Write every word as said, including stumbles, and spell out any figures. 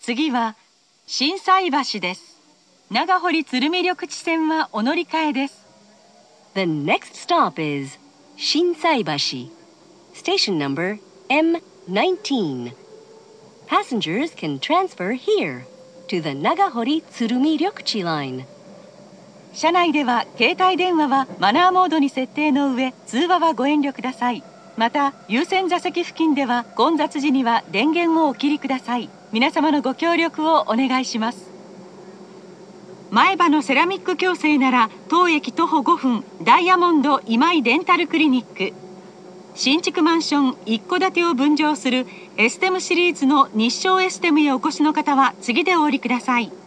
次は心斎橋です。長堀鶴見緑地線はお乗り換えです。 The next stop is 心斎橋 Station number M nineteen. Passengers can transfer here to the 長堀鶴見緑地 line. 車内では携帯電話はマナーモードに設定の上、通話はご遠慮ください。また、優先座席付近では混雑時には電源をお切りください。皆様のご協力をお願いします。前歯のセラミック矯正なら当駅徒歩ごふん、ダイヤモンド今井デンタルクリニック。新築マンション一戸建てを分譲するエステムシリーズの日照エステムへお越しの方は次でお降りください。